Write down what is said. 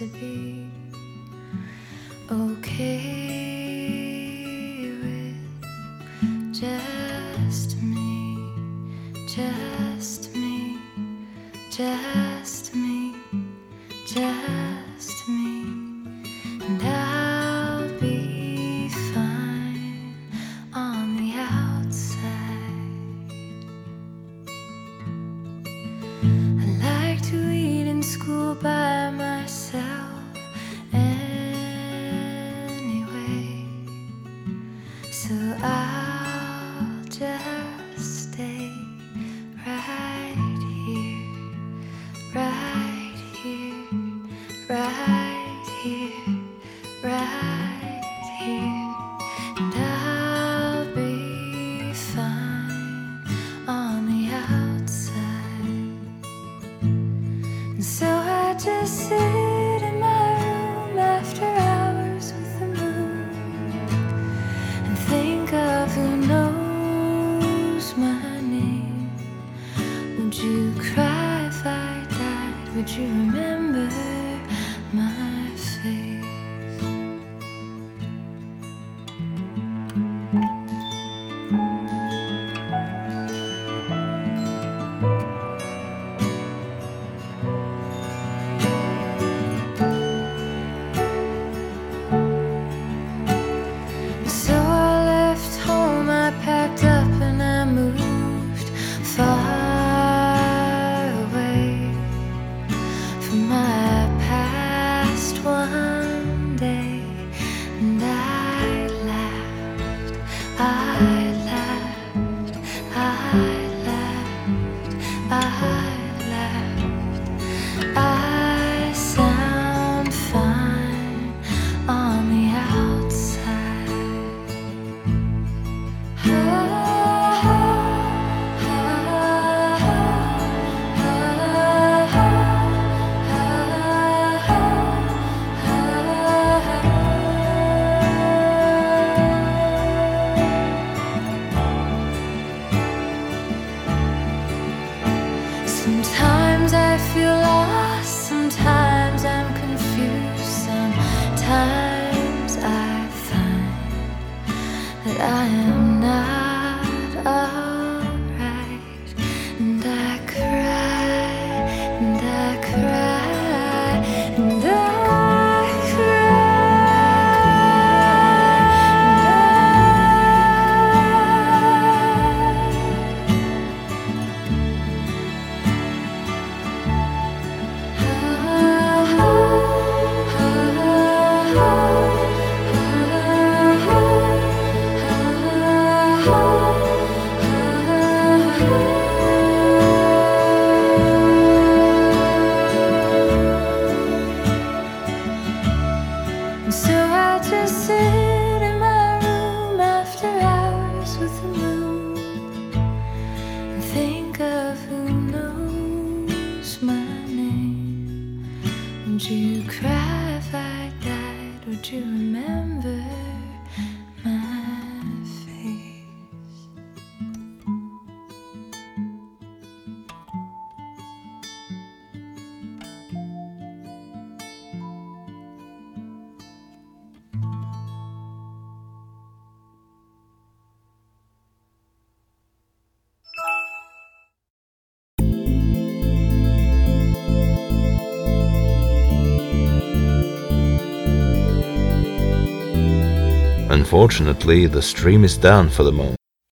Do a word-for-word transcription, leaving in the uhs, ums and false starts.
to be okay with just me, just me, just me, just me, and I'll be fine on the outside. I like to eat in school by myself anyway, so I'll just stay right here, right here, right here, right here, and I'll be fine on the outside. And so I just sit in my room after hours with the moon and think of who knows my name. Would you cry if I died? Would you remember my face? So I left home, I packed up and I moved far away from my past one day. And I laughed, I laughed, I laughed, I laughed. I sound fine on the outside. Sometimes I feel lost, sometimes I'm confused, sometimes I find that I am not alright, and I cry, and I cry, and I cry, and so I just sit in my room after hours with the moon and think of who knows my name. Would you cry if I died? Would you remember my face? Unfortunately, the stream is down for the moment.